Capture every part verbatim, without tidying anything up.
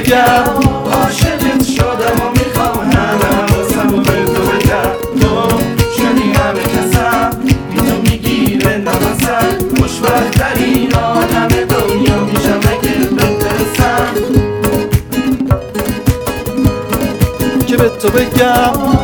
بگم عاشقت شدم و میخوام همه حواسمو به تو بگم تو شدی همه کسم بی تو میگیره نفسم خوشبخت‌ترین آدم دنیا میشم اگه بترسم که به تو بگم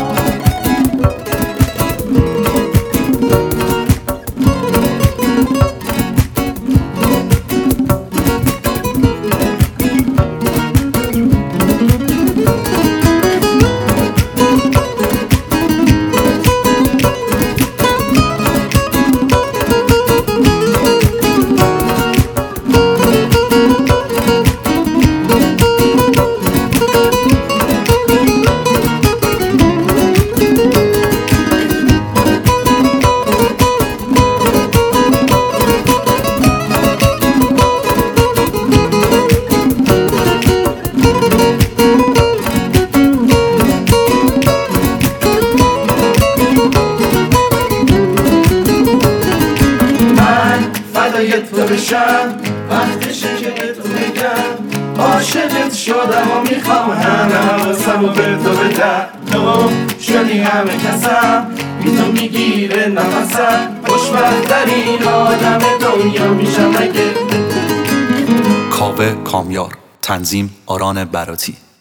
فدای تو بشم وقتشه که به تو بگم عاشقت شدم و میخوام همه حواسمو به تو بدم تو شدی همه کسم بی تو میگیره نفسم خوشبخت‌ترین آدم دنیا میشم اگه کاوه کامیار، تنظیم آران براتی.